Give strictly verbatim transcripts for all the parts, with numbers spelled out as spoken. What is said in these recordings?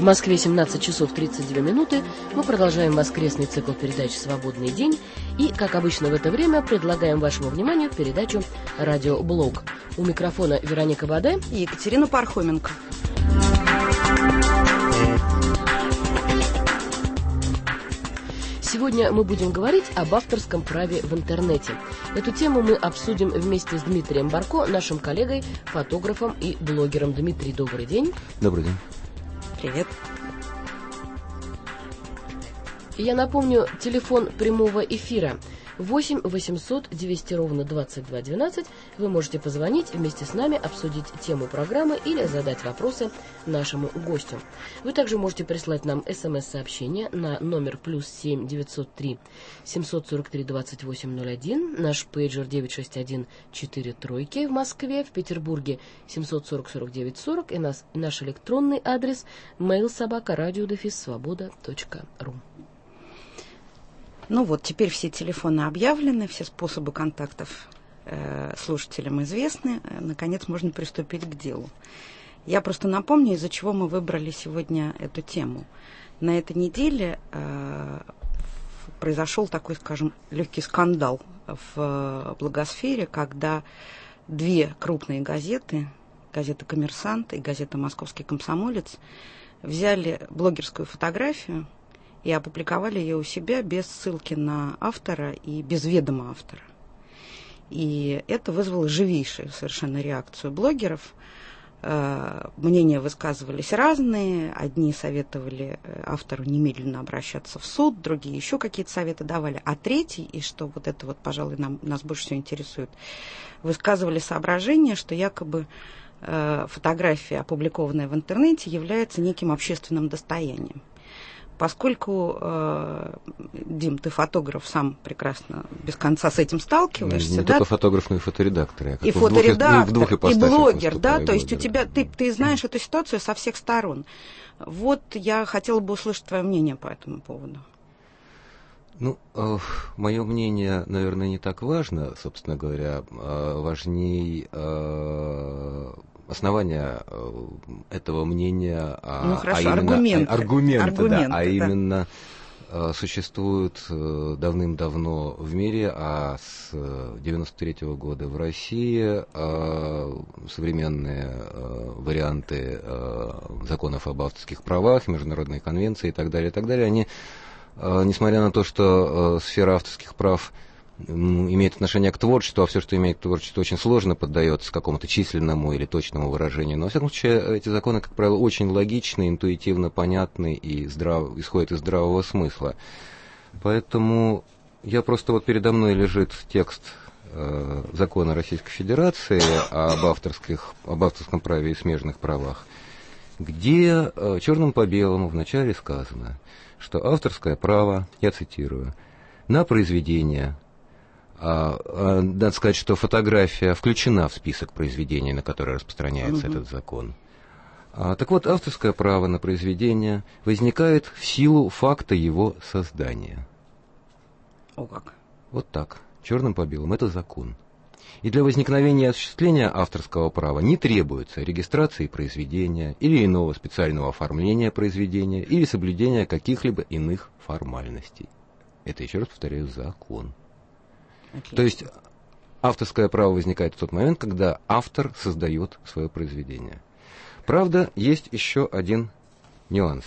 Москве семнадцать часов тридцать две минуты. Мы продолжаем воскресный цикл передач «Свободный день». И, как обычно в это время, предлагаем вашему вниманию передачу «Радиоблог». У микрофона Вероника Баде и Екатерина Пархоменко. Сегодня мы будем говорить об авторском праве в интернете. Эту тему мы обсудим вместе с Дмитрием Барко, нашим коллегой, фотографом и блогером. Дмитрий, добрый день. Добрый день. Привет. Я напомню, телефон прямого эфира восемь восемьсот двести ровно двадцать два двенадцать. Вы можете позвонить, вместе с нами обсудить тему программы или задать вопросы нашему гостю. Вы также можете прислать нам смс-сообщение на номер плюс семь девятьсот три семьсот сорок три двадцать восемь ноль один, наш пейджер девять шесть один четыре тройки в Москве, в Петербурге семьсот сорок сорок девять сорок и нас, наш электронный адрес mail собака радио дефис свобода точка ру. Ну вот, теперь все телефоны объявлены, все способы контактов э, слушателям известны. Наконец можно приступить к делу. Я просто напомню, из-за чего мы выбрали сегодня эту тему. На этой неделе э, произошел такой, скажем, легкий скандал в блогосфере, когда две крупные газеты, газета «Коммерсант» и газета «Московский комсомолец», взяли блогерскую фотографию и опубликовали ее у себя без ссылки на автора и без ведома автора. И это вызвало живейшую совершенно реакцию блогеров. Мнения высказывались разные. Одни советовали автору немедленно обращаться в суд, другие еще какие-то советы давали. А третий, и что вот это вот, пожалуй, нам, нас больше всего интересует, высказывали соображение, что якобы фотография, опубликованная в интернете, является неким общественным достоянием. Поскольку, э, Дим, ты фотограф, сам прекрасно без конца с этим сталкиваешься. Не, не да? только фотограф, но и фоторедактор. Я и фоторедактор, в двух, ну, в двух и блогер, да, и то есть блогер, у тебя, да. ты, ты знаешь эту ситуацию со всех сторон. Вот я хотела бы услышать твое мнение по этому поводу. Ну, э, мое мнение, наверное, не так важно, собственно говоря, э, важней э, основания э, этого мнения, а, ну, хорошо, а именно аргументы, а, аргументы, аргументы, да, а да. именно э, существуют э, давным-давно в мире, а с девяносто третьего года в России э, современные э, варианты э, законов об авторских правах, международные конвенции и так далее, и так далее, они, э, несмотря на то, что э, сфера авторских прав имеет отношение к творчеству, а все, что имеет к творчеству, очень сложно поддается какому-то численному или точному выражению. Но, во всяком случае, эти законы, как правило, очень логичны, интуитивно понятны и здрав... исходят из здравого смысла. Поэтому я просто вот передо мной лежит текст э, закона Российской Федерации об, авторских, об авторском праве и смежных правах, где э, черным по белому вначале сказано, что авторское право, я цитирую, на произведение. А, а, надо сказать, что фотография включена в список произведений, на которые распространяется угу. этот закон. А, так вот, авторское право на произведение возникает в силу факта его создания. О как. Вот так, черным по белому, это закон. И для возникновения и осуществления авторского права не требуется регистрации произведения или иного специального оформления произведения или соблюдения каких-либо иных формальностей. Это, еще раз повторяю, закон. Отлично. То есть авторское право возникает в тот момент, когда автор создает свое произведение. Правда, есть еще один нюанс.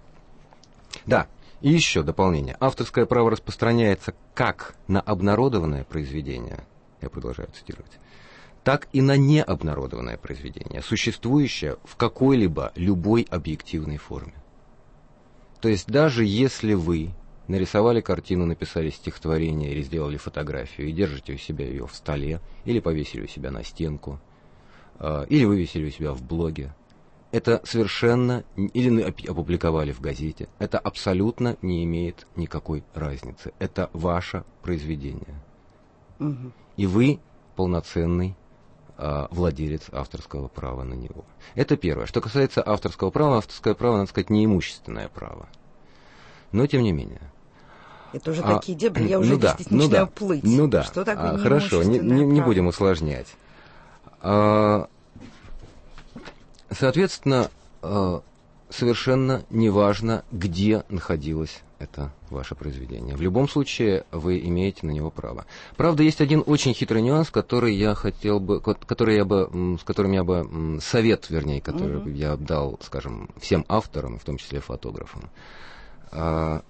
Да, и еще дополнение. Авторское право распространяется как на обнародованное произведение, я продолжаю цитировать, так и на необнародованное произведение, существующее в какой-либо любой объективной форме. То есть даже если вы нарисовали картину, написали стихотворение или сделали фотографию и держите у себя ее в столе, или повесили у себя на стенку, э, или вывесили у себя в блоге, это совершенно, или опубликовали в газете, это абсолютно не имеет никакой разницы. Это ваше произведение. Угу. И вы полноценный э, владелец авторского права на него. Это первое. Что касается авторского права, авторское право, надо сказать, не имущественное право. Но тем не менее. Это уже а, такие дебри, я уже ну здесь да, начинаю ну да, плыть. Ну да, Что такое а, хорошо, не, не, не будем усложнять. А, соответственно, а, совершенно неважно, где находилось это ваше произведение. В любом случае вы имеете на него право. Правда, есть один очень хитрый нюанс, который я хотел бы, который я бы, с которым я бы, совет, вернее, который uh-huh. я дал, скажем, всем авторам, в том числе фотографам. Это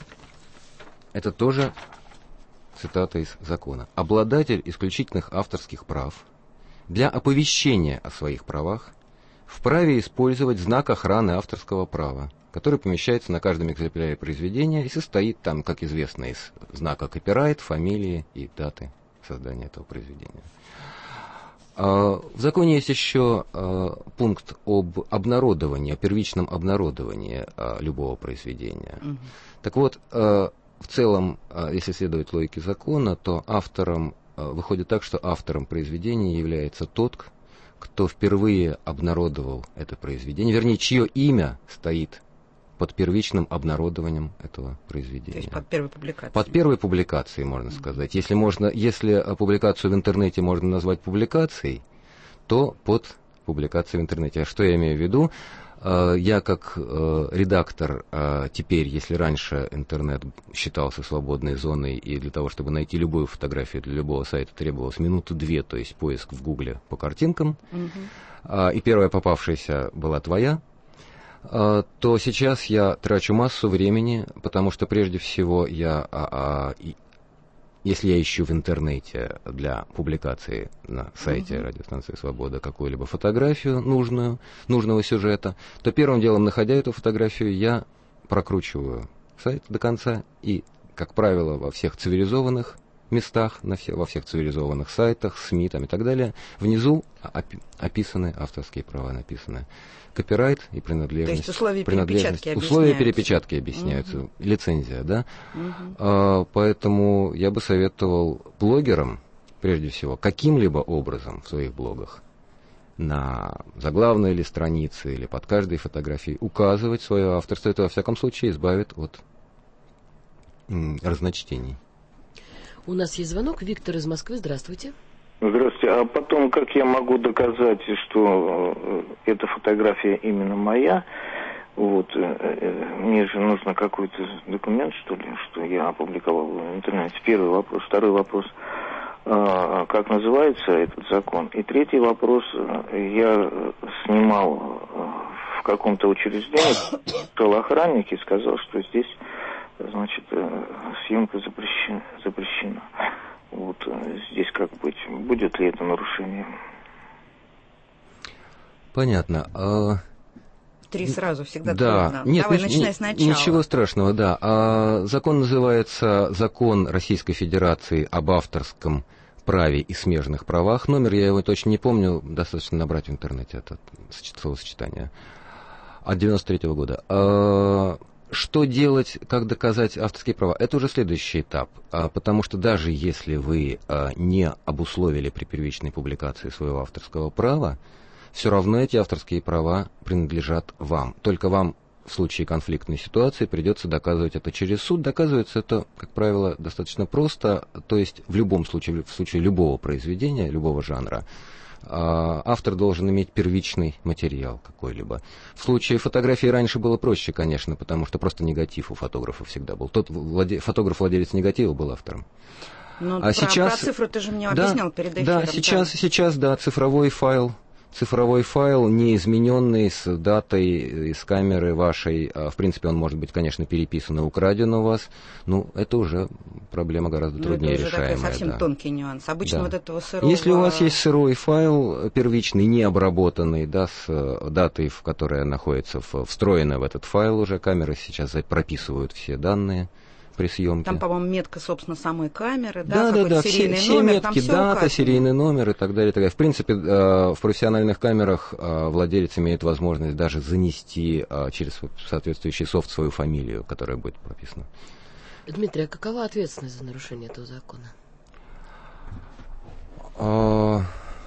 тоже цитата из закона. Обладатель исключительных авторских прав для оповещения о своих правах вправе использовать знак охраны авторского права, который помещается на каждом экземпляре произведения и состоит там, как известно, из знака копирайт, фамилии и даты создания этого произведения. В законе есть еще пункт об обнародовании, о первичном обнародовании любого произведения. Mm-hmm. Так вот, в целом, если следовать логике закона, то автором, выходит так, что автором произведения является тот, кто впервые обнародовал это произведение, вернее, чье имя стоит под первичным обнародованием этого произведения. То есть под первой публикацией. Под первой публикацией, можно mm-hmm. сказать. Если, можно, если публикацию в интернете можно назвать публикацией, то под публикацией в интернете. А что я имею в виду? Я как редактор теперь, если раньше интернет считался свободной зоной, и для того, чтобы найти любую фотографию для любого сайта, требовалось минуты-две, то есть поиск в Гугле по картинкам, mm-hmm. и первая попавшаяся была твоя, то сейчас я трачу массу времени, потому что прежде всего я, а, а, если я ищу в интернете для публикации на сайте uh-huh. радиостанции «Свобода» какую-либо фотографию нужную, нужного сюжета, то первым делом, находя эту фотографию, я прокручиваю сайт до конца и, как правило, во всех цивилизованных местах, на все, во всех цивилизованных сайтах, СМИ там, и так далее, внизу опи- описаны авторские права, написаны копирайт и принадлежность. То есть условия перепечатки объясняются. Условия перепечатки объясняются, угу. лицензия, да. Угу. А, поэтому я бы советовал блогерам, прежде всего, каким-либо образом в своих блогах на заглавной или странице, или под каждой фотографией указывать свое авторство. Это, во всяком случае, избавит от м, разночтений. У нас есть звонок. Виктор из Москвы. Здравствуйте. Здравствуйте. А потом, как я могу доказать, что эта фотография именно моя? Вот, мне же нужно какой-то документ, что ли, что я опубликовал в интернете. Первый вопрос. Второй вопрос. Как называется этот закон? И третий вопрос. Я снимал в каком-то учреждении, охранник и сказал, что здесь, значит, съемка запрещена. запрещена. Вот здесь как быть? Будет ли это нарушение? Понятно. А... Три сразу всегда да. трудно. Нет, Давай, ни, начинай ни, сначала. Ничего страшного, да. А, закон называется «Закон Российской Федерации об авторском праве и смежных правах». Номер я его точно не помню, достаточно набрать в интернете это словосочетание. От девяносто третьего года. А, что делать, как доказать авторские права? Это уже следующий этап, а, потому что даже если вы а, не обусловили при первичной публикации своего авторского права, все равно эти авторские права принадлежат вам. Только вам в случае конфликтной ситуации придется доказывать это через суд. Доказывается это, как правило, достаточно просто, то есть в любом случае, в случае любого произведения, любого жанра, автор должен иметь первичный материал какой-либо. В случае фотографии раньше было проще, конечно, потому что просто негатив у фотографа всегда был. Тот владе... фотограф-владелец негатива был автором. Ну, а про, сейчас... про цифру ты же мне да, объяснял перед эфиром. Да, сейчас, да. сейчас, да, цифровой файл. Цифровой файл, не измененный, с датой, с камеры вашей, в принципе, он может быть, конечно, переписан и украден у вас, ну, это уже проблема гораздо труднее решаемая. Это уже решаемая, такой совсем да. тонкий нюанс. Обычно да. вот этого сырого... Если у вас есть сырой файл, первичный, не обработанный, да, с датой, в которая находится встроена в этот файл уже, камеры сейчас прописывают все данные при съемке. Там, по-моему, метка, собственно, самой камеры, да, да, да, да, серийный все, номер, все там метки, все дата, указано. Серийный номер и так далее, и так далее. В принципе, в профессиональных камерах владелец имеет возможность даже занести через соответствующий софт свою фамилию, которая будет прописана. Дмитрий, а какова ответственность за нарушение этого закона? А...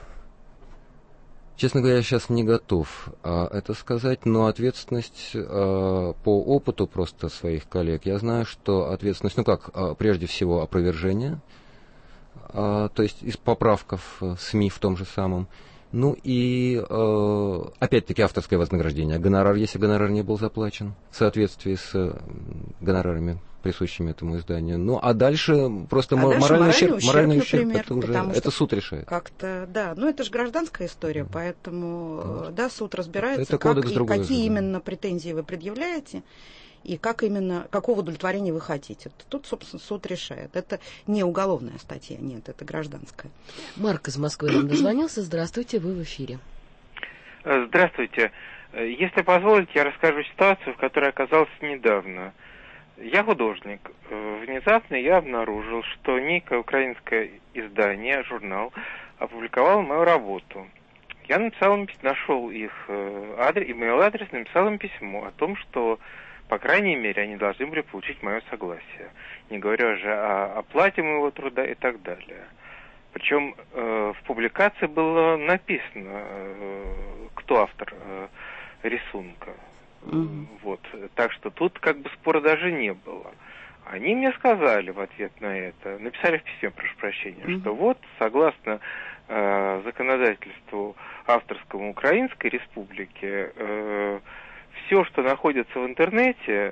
Честно говоря, я сейчас не готов а, это сказать, но ответственность а, по опыту просто своих коллег, я знаю, что ответственность, ну как, а, прежде всего опровержение, а, то есть из поправков СМИ в том же самом, Ну и, э, опять-таки, авторское вознаграждение. Гонорар, если гонорар не был заплачен в соответствии с э, гонорарами, присущими этому изданию. Ну, а дальше просто а м- дальше моральный, моральный ущерб, ущерб, моральный ущерб, например, это уже это суд решает. Как-то, да, ну это же гражданская история, поэтому, ну, да, суд разбирается, это как кодекс и другой какие же, да. именно претензии вы предъявляете, и как именно, какого удовлетворения вы хотите. Тут, собственно, суд решает. Это не уголовная статья, нет, это гражданская. Марк из Москвы нам дозвонился. Здравствуйте, вы в эфире. Здравствуйте. Если позволите, я расскажу ситуацию, в которой оказался недавно. Я художник. Внезапно я обнаружил, что некое украинское издание, журнал, опубликовало мою работу. Я написал им, нашел их адрес, имейл адрес, написал им письмо о том, что, по крайней мере, они должны были получить мое согласие. Не говоря же о оплате моего труда и так далее. Причем э, в публикации было написано, э, кто автор э, рисунка. Mm-hmm. Вот. Так что тут как бы спора даже не было. Они мне сказали в ответ на это, написали в письме, прошу прощения, mm-hmm. что вот, согласно э, законодательству авторскому Украинской Республики, э, все, что находится в интернете,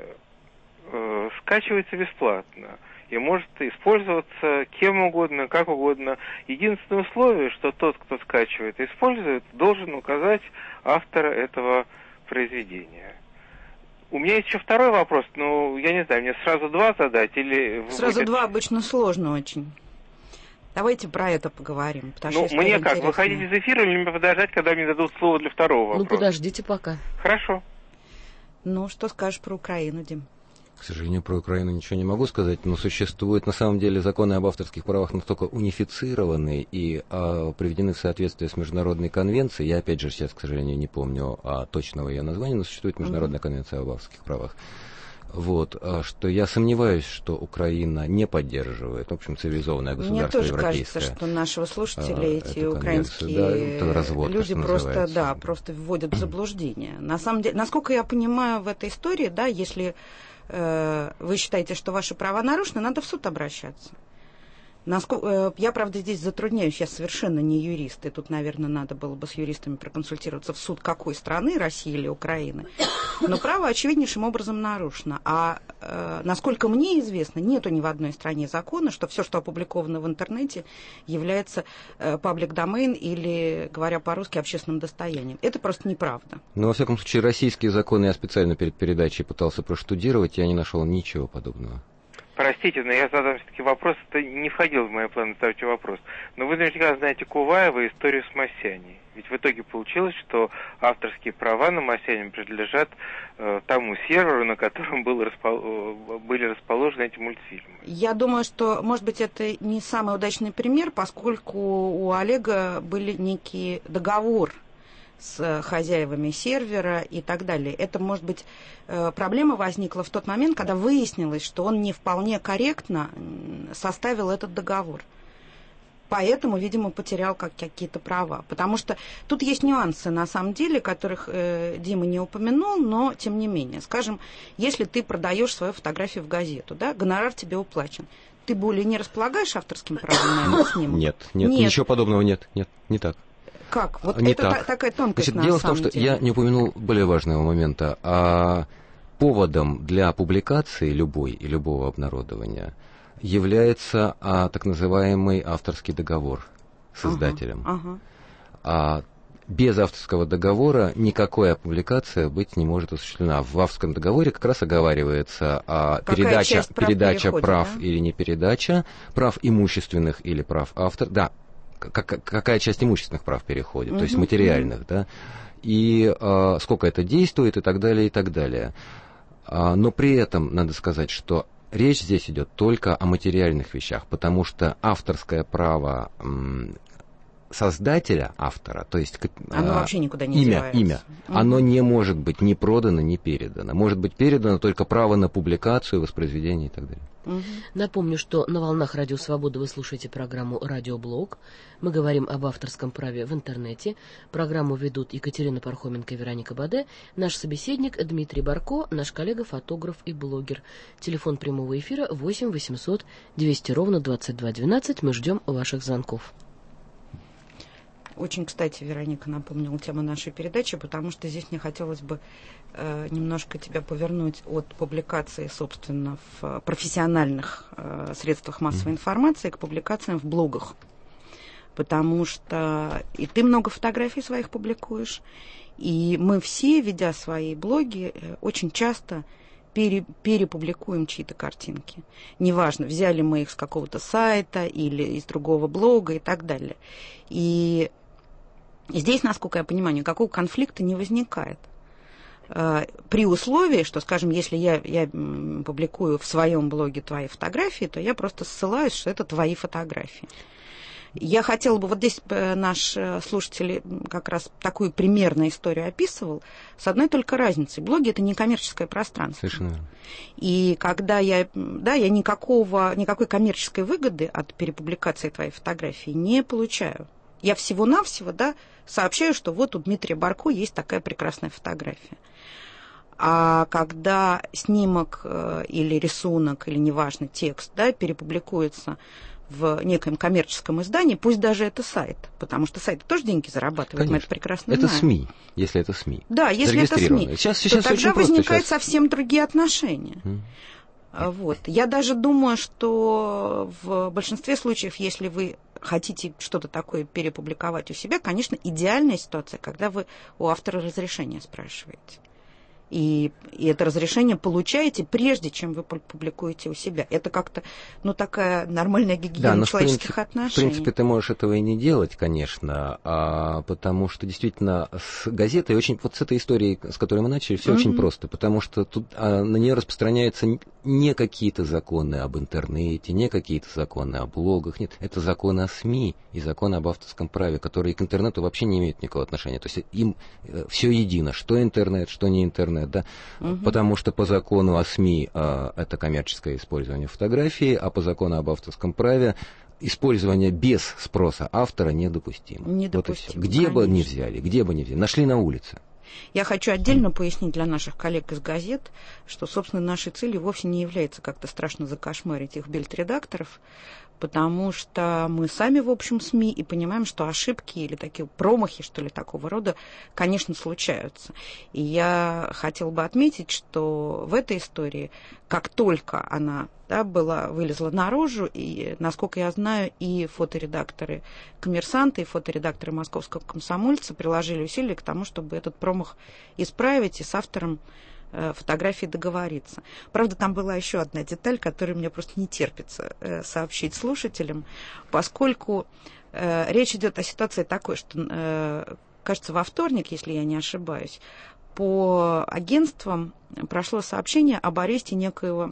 э, скачивается бесплатно и может использоваться кем угодно, как угодно. Единственное условие, что тот, кто скачивает и использует, должен указать автора этого произведения. У меня есть еще второй вопрос, но я не знаю, мне сразу два задать или... Сразу будет... два обычно сложно очень. Давайте про это поговорим. Ну, мне как, выходить из эфира или мне подождать, когда мне дадут слово для второго вопроса? Ну, подождите пока. Хорошо. Ну, что скажешь про Украину, Дим? К сожалению, про Украину ничего не могу сказать, но существуют на самом деле законы об авторских правах настолько унифицированы и а, приведены в соответствие с международной конвенцией. Я, опять же, сейчас, к сожалению, не помню а, точного ее названия, но существует международная конвенция об авторских правах. Вот, а, что я сомневаюсь, что Украина не поддерживает, в общем, цивилизованное государство европейское. Мне тоже кажется, что нашего слушателя а, эти украинские да, развод, люди просто, называется. да, просто вводят в заблуждение. На самом деле, насколько я понимаю в этой истории, да, если э, вы считаете, что ваши права нарушены, надо в суд обращаться. Насколько, я, правда, здесь затрудняюсь, я совершенно не юрист, и тут, наверное, надо было бы с юристами проконсультироваться в суд какой страны, России или Украины. Но право очевиднейшим образом нарушено. А э, насколько мне известно, нету ни в одной стране закона, что все, что опубликовано в интернете, является паблик домен или, говоря по-русски, общественным достоянием. Это просто неправда. Но, во всяком случае, российские законы я специально перед передачей пытался проштудировать, и я не нашел ничего подобного. Простите, но я задам все-таки вопрос, это не входил в мои планы ставить вопрос. Но вы наверняка знаете Куваева и историю с Масяней. Ведь в итоге получилось, что авторские права на Масяне принадлежат э, тому серверу, на котором был распол... были расположены эти мультфильмы. Я думаю, что, может быть, это не самый удачный пример, поскольку у Олега были некий договор с хозяевами сервера и так далее. Это, может быть, проблема возникла в тот момент, когда выяснилось, что он не вполне корректно составил этот договор. Поэтому, видимо, потерял как какие-то права. Потому что тут есть нюансы, на самом деле, которых э, Дима не упомянул, но тем не менее. Скажем, если ты продаешь свою фотографию в газету, да, гонорар тебе уплачен, ты более не располагаешь авторским правом на этот снимок? Нет, нет, нет, ничего подобного нет, нет, не так. Как? Вот не это так. Та, такая тонкость, Значит, на дело самом в том, что деле. я не упомянул более важного момента. А поводом для публикации любой и любого обнародования является а, так называемый авторский договор с издателем. Ага, ага. А без авторского договора никакая публикация быть не может осуществлена. В авторском договоре как раз оговаривается а, передача, прав, передача переходит, прав да? или не передача, прав имущественных или прав автора. Да, как, какая часть имущественных прав переходит, угу, то есть материальных, угу. да, и а, сколько это действует и так далее, и так далее. А, но при этом надо сказать, что речь здесь идет только о материальных вещах, потому что авторское право м, создателя, автора, то есть оно а, вообще никуда не имя, девается. имя, угу. оно не может быть ни продано, ни передано. Может быть передано только право на публикацию, воспроизведение и так далее. Угу. Напомню, что на волнах Радио Свобода вы слушаете программу «Радиоблог». Мы говорим об авторском праве в интернете. Программу ведут Екатерина Пархоменко и Вероника Баде. Наш собеседник Дмитрий Барко, наш коллега-фотограф и блогер. Телефон прямого эфира восемь восемьсот двести ровно двадцать два двенадцать. Мы ждем ваших звонков. Очень, кстати, Вероника напомнила тему нашей передачи, потому что здесь мне хотелось бы э, немножко тебя повернуть от публикации, собственно, в профессиональных э, средствах массовой информации к публикациям в блогах. Потому что и ты много фотографий своих публикуешь, и мы все, ведя свои блоги, очень часто пере, перепубликуем чьи-то картинки. Неважно, взяли мы их с какого-то сайта или из другого блога и так далее. И здесь, насколько я понимаю, никакого конфликта не возникает. При условии, что, скажем, если я, я публикую в своем блоге твои фотографии, то я просто ссылаюсь, что это твои фотографии. Я хотела бы, вот здесь наш слушатель как раз такую примерную историю описывал, с одной только разницей. Блоги – это не коммерческое пространство. Совершенно верно. И когда я, да, я никакого, никакой коммерческой выгоды от перепубликации твоей фотографии не получаю. Я всего-навсего, да, сообщаю, что вот у Дмитрия Барко есть такая прекрасная фотография. А когда снимок или рисунок, или неважно, текст, да, перепубликуется в некоем коммерческом издании, пусть даже это сайт, потому что сайты тоже деньги зарабатывают, мы это прекрасно это знаем. СМИ, если это СМИ. Да, если это СМИ, сейчас, то сейчас тогда возникают сейчас... совсем другие отношения. Mm. Вот. Я даже думаю, что в большинстве случаев, если вы хотите что-то такое перепубликовать у себя, конечно, идеальная ситуация, когда вы у автора разрешения спрашиваете. И, и это разрешение получаете, прежде чем вы публикуете у себя. Это как-то, ну, такая нормальная гигиена да, человеческих в принципе, отношений. В принципе, ты можешь этого и не делать, конечно, а, потому что действительно с газетой очень, вот с этой историей, с которой мы начали, все mm-hmm. очень просто, потому что тут а, на нее распространяются не какие-то законы об интернете, не какие-то законы о блогах, нет, это законы о СМИ и законы об авторском праве, которые к интернету вообще не имеют никакого отношения. То есть им все едино, что интернет, что не интернет. Да? Угу. Потому что по закону о СМИ э, это коммерческое использование фотографии, а по закону об авторском праве использование без спроса автора недопустимо. Недопустимо, вот и все. Где бы ни взяли, где бы ни взяли, нашли на улице. Я хочу отдельно пояснить для наших коллег из газет, что, собственно, нашей целью вовсе не является как-то страшно закошмарить их бельдредакторов, потому что мы сами, в общем, СМИ, и понимаем, что ошибки или такие промахи, что ли, такого рода, конечно, случаются. И я хотела бы отметить, что в этой истории, как только она да, была, вылезла наружу, и, насколько я знаю, и фоторедакторы «Коммерсанта», и фоторедакторы «Московского комсомольца» приложили усилия к тому, чтобы этот промах исправить и с автором фотографии договориться. Правда, там была еще одна деталь, которую мне просто не терпится э, сообщить слушателям, поскольку э, речь идет о ситуации такой, что, э, кажется, во вторник, если я не ошибаюсь, по агентствам прошло сообщение об аресте некоего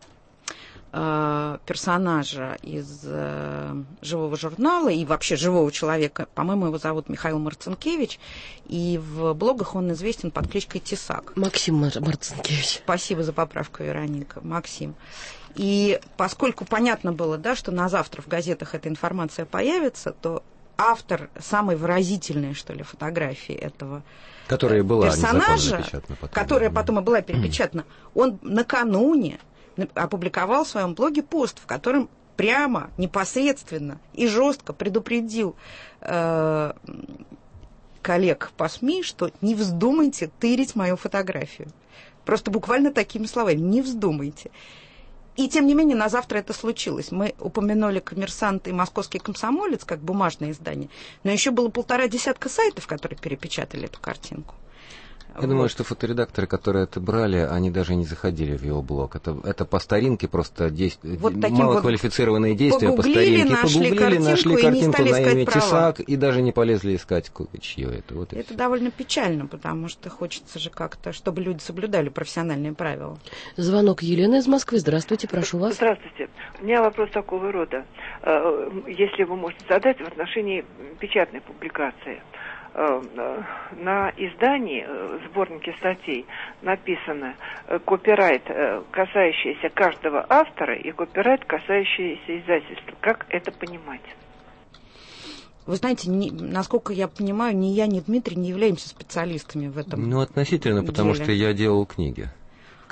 персонажа из э, живого журнала и вообще живого человека. По-моему, его зовут Михаил Марцинкевич, и в блогах он известен под кличкой Тесак. Максим Мар- Марцинкевич. Спасибо за поправку, Вероника. Максим. И поскольку понятно было, да, что на завтра в газетах эта информация появится, то автор самой выразительной, что ли, фотографии этого которая была персонажа, потом, которая потом и была перепечатана, он накануне опубликовал в своем блоге пост, в котором прямо, непосредственно и жестко предупредил э, коллег по СМИ, что не вздумайте тырить мою фотографию. Просто буквально такими словами, не вздумайте. И, тем не менее, на завтра это случилось. Мы упомянули «Коммерсант» и «Московский комсомолец» как бумажное издание, но еще было полтора десятка сайтов, которые перепечатали эту картинку. Я вот. думаю, что фоторедакторы, которые это брали, они даже не заходили в его блог. Это, это по старинке просто действия, вот малоквалифицированные вот действия по старинке. Нашли погуглили, нашли картинку на имя права. Тесак и даже не полезли искать, чье это. Вот это довольно печально, потому что хочется же как-то, чтобы люди соблюдали профессиональные правила. Звонок Елены из Москвы. Здравствуйте, прошу вас. Здравствуйте. У меня вопрос такого рода. Если вы можете задать в отношении печатной публикации. На издании, сборнике статей, написано копирайт, касающийся каждого автора, и копирайт, касающийся издательства. Как это понимать? Вы знаете, не, насколько я понимаю, ни я, ни Дмитрий не являемся специалистами в этом Ну, относительно, деле. Потому что я делал книги,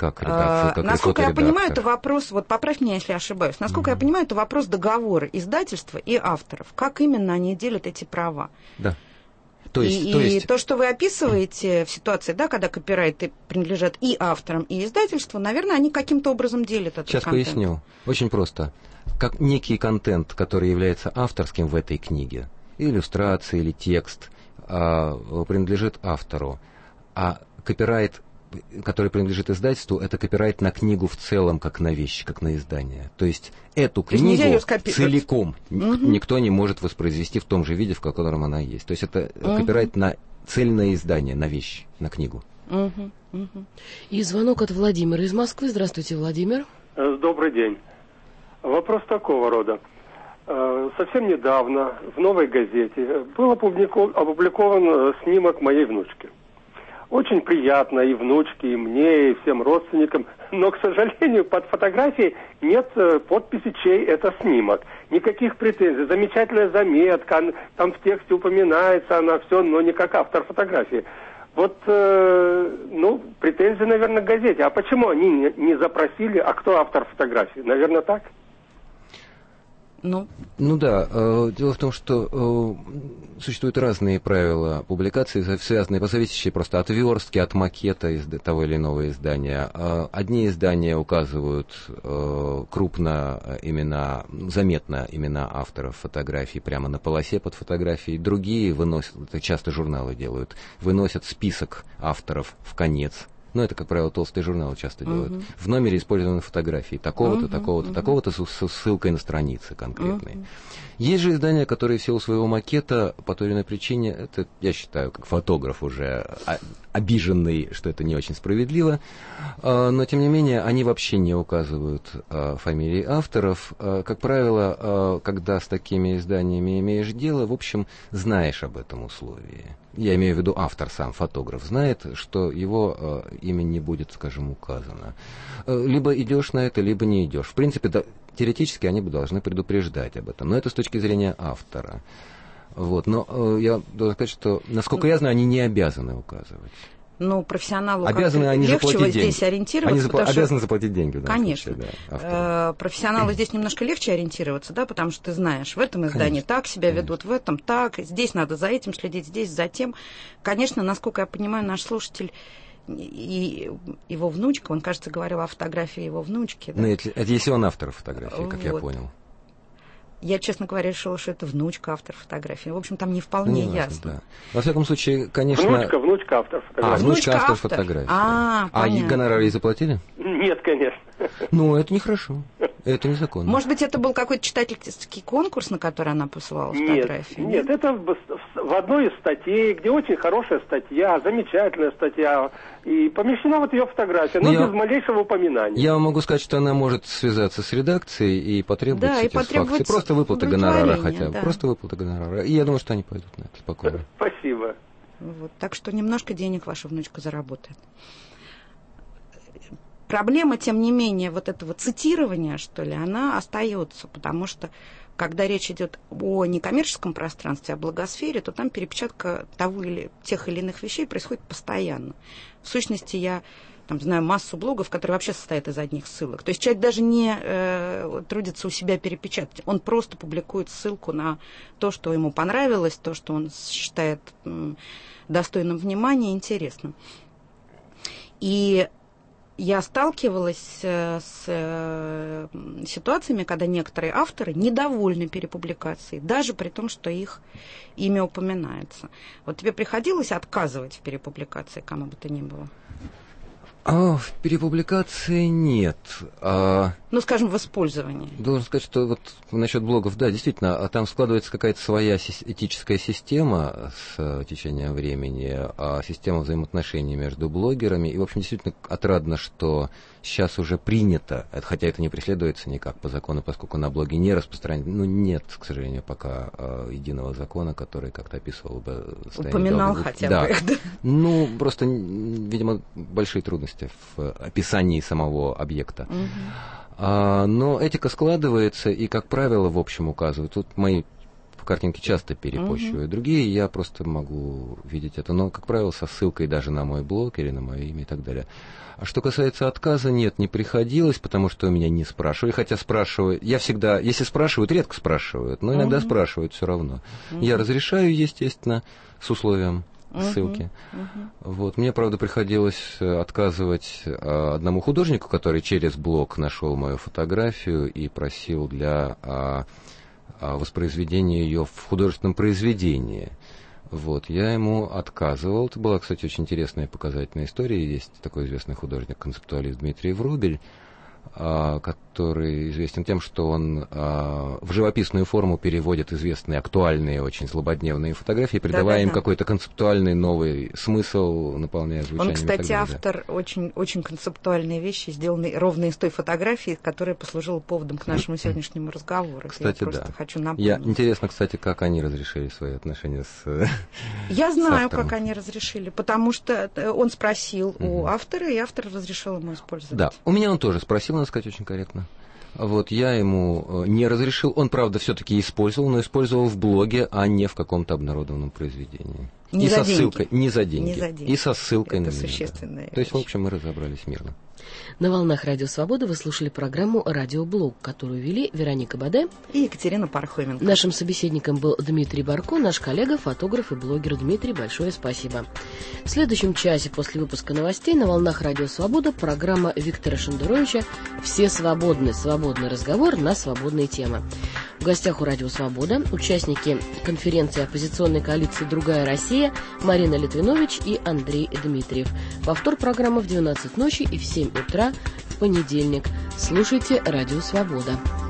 как редакция, а, как насколько я редактор. понимаю, это вопрос, вот поправь меня, если я ошибаюсь, насколько mm-hmm. я понимаю, это вопрос договора издательства и авторов. Как именно они делят эти права? Да. То есть, и, то, есть... и то, что вы описываете в ситуации, да, когда копирайты принадлежат и авторам, и издательству, наверное, они каким-то образом делят этот Сейчас контент. поясню. Очень просто. Как некий контент, который является авторским в этой книге, иллюстрация или текст, а, принадлежит автору, а копирайт, который принадлежит издательству, это копирайт на книгу в целом, как на вещь, как на издание. То есть эту То есть книгу целиком угу. никто не может воспроизвести в том же виде, в котором она есть. То есть это угу. копирайт на цельное издание, на вещь, на книгу. Угу. Угу. И звонок от Владимира из Москвы. Здравствуйте, Владимир. Добрый день. Вопрос такого рода. Совсем недавно в «Новой газете» был опубликован снимок моей внучки. Очень приятно и внучке, и мне, и всем родственникам. Но, к сожалению, под фотографией нет подписи, чей это снимок. Никаких претензий. Замечательная заметка, там в тексте упоминается она, все, но не как автор фотографии. Вот, э, ну, претензии, наверное, к газете. А почему они не, не запросили, а кто автор фотографии? Наверное, так? Ну, ну да, э, дело в том, что э, существуют разные правила публикации, связанные, зависящие просто от верстки, от макета из того или иного издания. Э, одни издания указывают э, крупно имена, заметно имена авторов фотографий прямо на полосе под фотографией, другие выносят, это часто журналы делают, выносят список авторов в конец. Ну, это, как правило, толстые журналы часто делают. Uh-huh. В номере использованы фотографии такого-то, uh-huh, такого-то, uh-huh. такого-то с, с ссылкой на страницы конкретные. Uh-huh. Есть же издания, которые в силу своего макета, по той или иной причине, это, я считаю, как фотограф уже обиженный, что это не очень справедливо, но, тем не менее, они вообще не указывают фамилии авторов. Как правило, когда с такими изданиями имеешь дело, в общем, знаешь об этом условии. Я имею в виду автор сам, фотограф, знает, что его э, имя не будет, скажем, указано. Э, либо идешь на это, либо не идешь. В принципе, да, теоретически они бы должны предупреждать об этом. Но это с точки зрения автора. Вот. Но э, я должен сказать, что, насколько я знаю, они не обязаны указывать. Ну, профессионалу обязаны они легче вот деньги. здесь ориентироваться. Они запла- обязаны что... заплатить деньги. В Конечно. Случае, да, э, профессионалу здесь немножко легче ориентироваться, да, потому что ты знаешь, в этом издании Конечно. так себя Конечно. ведут, в этом так, здесь надо за этим следить, здесь за тем. Конечно, насколько я понимаю, наш слушатель и его внучка, он, кажется, говорил о фотографии его внучки. Да? Ну, это, это если он автор фотографии, как вот. я понял. Я, честно говоря, решила, что это внучка автор фотографии. В общем, там не вполне ну, ясно. Да. Во всяком случае, конечно... Внучка, внучка автор фотографии. А, внучка, внучка автор, автор фотографии. А, а ей гонорары заплатили? Нет, конечно. Ну, это нехорошо. Это незаконно. Может быть, это был какой-то читательский конкурс, на который она посылала фотографии? Нет, нет, это в одной из статей, где очень хорошая статья, замечательная статья, и помещена вот ее фотография, но, но без я, малейшего упоминания. Я могу сказать, что она может связаться с редакцией и потребовать да, сатисфакции. Просто выплата гонорара хотя бы. Да. Просто выплата гонорара. И я думаю, что они пойдут на это спокойно. Спасибо. Вот, так что немножко денег ваша внучка заработает. Проблема, тем не менее, вот этого цитирования, что ли, она остается, потому что, когда речь идет о некоммерческом пространстве, о благосфере, то там перепечатка того или тех или иных вещей происходит постоянно. В сущности, я там, знаю массу блогов, которые вообще состоят из одних ссылок. То есть человек даже не э, трудится у себя перепечатать, он просто публикует ссылку на то, что ему понравилось, то, что он считает м, достойным внимания, интересным. И я сталкивалась с ситуациями, когда некоторые авторы недовольны перепубликацией, даже при том, что их имя упоминается. Вот тебе приходилось отказывать в перепубликации, кому бы то ни было? А, в перепубликации нет. А, ну, скажем, в использовании. Должен сказать, что вот насчет блогов, да, действительно, там складывается какая-то своя этическая система с течением времени, система взаимоотношений между блогерами. И, в общем, действительно отрадно, что сейчас уже принято, хотя это не преследуется никак по закону, поскольку на блоге не распространяется, ну, нет, к сожалению, пока единого закона, который как-то описывал бы состояние... Упоминал хотя да. бы. Да. Ну, просто, видимо, большие трудности в описании самого объекта. Угу. А, но этика складывается, и, как правило, в общем указывают. Тут мои по картинке часто перепощиваю. Uh-huh. Другие я просто могу видеть это, но, как правило, со ссылкой даже на мой блог или на мое имя и так далее. А что касается отказа, нет, не приходилось, потому что меня не спрашивали, хотя спрашивают, я всегда, если спрашивают, редко спрашивают, но иногда uh-huh. спрашивают все равно. Uh-huh. Я разрешаю, естественно, с условием ссылки. Uh-huh. Uh-huh. Вот. Мне, правда, приходилось отказывать одному художнику, который через блог нашел мою фотографию и просил для а, а, воспроизведения ее в художественном произведении. Вот. Я ему отказывал. Это была, кстати, очень интересная и показательная история. Есть такой известный художник-концептуалист Дмитрий Врубель, а, который известен тем, что он а, в живописную форму переводит известные актуальные, очень злободневные фотографии, придавая Да-да-да. им какой-то концептуальный новый смысл, наполняя звучанием. Он, кстати, и так далее. автор очень, очень концептуальной вещи, сделанной ровно из той фотографии, которая послужила поводом к нашему сегодняшнему разговору. Кстати, Я да. хочу напомнить. Я, интересно, кстати, как они разрешили свои отношения с Я с знаю, автором. как они разрешили, потому что он спросил угу. у автора, и автор разрешил ему использовать. Да, у меня он тоже спросил, надо сказать, очень корректно. Вот, я ему не разрешил. Он, правда, все-таки использовал, но использовал в блоге, а не в каком-то обнародованном произведении. Не и за со деньги. ссылкой, не за деньги. Не за деньги. И со ссылкой Это на меня. существенная То есть, в вещь. общем, мы разобрались мирно. На волнах Радио Свобода вы слушали программу «Радиоблог», которую вели Вероника Баде и Екатерина Пархоменко. Нашим собеседником был Дмитрий Барко, наш коллега, фотограф и блогер. Дмитрий, большое спасибо. В следующем часе после выпуска новостей на волнах Радио Свобода программа Виктора Шендеровича «Все свободны. Свободный разговор на свободные темы». В гостях у Радио Свобода участники конференции оппозиционной коалиции «Другая Россия» Марина Литвинович и Андрей Дмитриев. Повтор программы в двенадцать ночи и в семь утра в понедельник. Слушайте Радио Свобода.